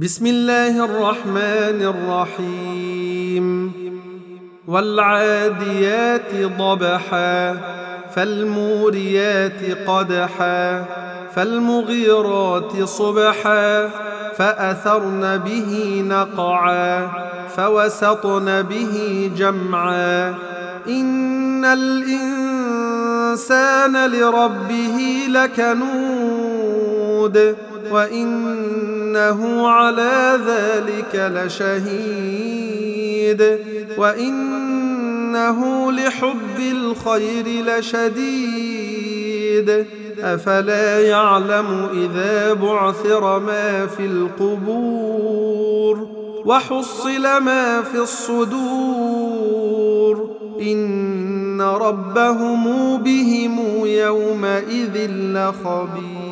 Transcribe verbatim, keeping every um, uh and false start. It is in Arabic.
بسم الله الرحمن الرحيم والعاديات ضبحا فالموريات قدحا فالمغيرات صبحا فأثرن به نقعا فوسطن به جمعا إن الإنسان لربه لكنود وإنه على ذلك لشهيد وإنه لحب الخير لشديد أفلا يعلم إذا بعثر ما في القبور وحصل ما في الصدور إن ربهم بهم يومئذ لخبير.